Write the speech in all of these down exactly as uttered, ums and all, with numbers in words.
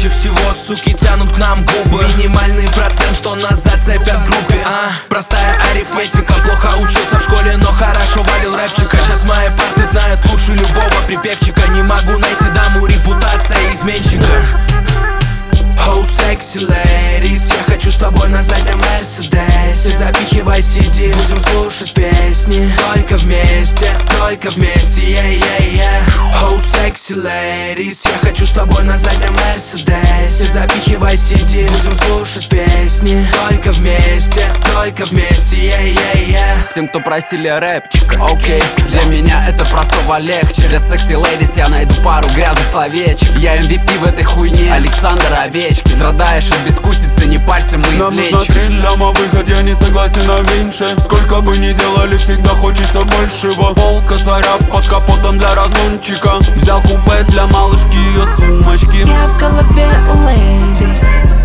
всего суки тянут к нам губы. Минимальный процент, что нас зацепят в группе, а? Простая арифметика. Плохо учился в школе, но хорошо валил рэпчика. Сейчас мои парты знают лучше любого припевчика. Не могу найти даму, репутация изменщика. Oh, sexy ladies, я хочу с тобой на заднем Мерседесе. Запихивай си ди, будем слушать песни. Только вместе, только вместе, yeah, yeah, yeah. Oh, sexy ladies, я хочу с тобой на заднем Мерседесе. Запихивай си ди, будем слушать песни. Только вместе, только вместе, yeah, yeah, yeah. Всем, кто просили рэпчика, окей, okay. Для меня это простого легче. Через sexy ladies я найду пару грязных словечек. Я эм ви пи в этой хуйне, Александр Овечкин. Страдаешь от бескусицы, не парься, мы Нам излечим. нужно три ляма, выход, я не согласен на меньше. Сколько бы ни делали, всегда хочется большего. Пол косаря под капотом для разгончика. Взял купе для малышки, ее сумочки. Я в голове у ladies,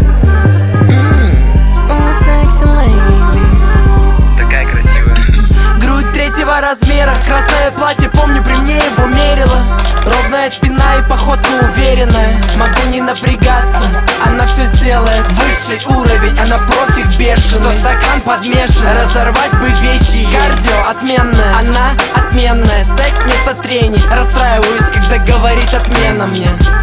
mm, у sexy ladies. Такая красивая. Грудь третьего размера, красное платье, помню, при мне его мерила. Ровная спина и походка уверенная. Могу не напрягаться, она все сделает. Высший уровень, она профик бешеный. Что стакан подмешан, разорвать бы вещи. Кардио отменное, она отменная. Секс вместо трений, расстраиваюсь, когда говорит отмена мне.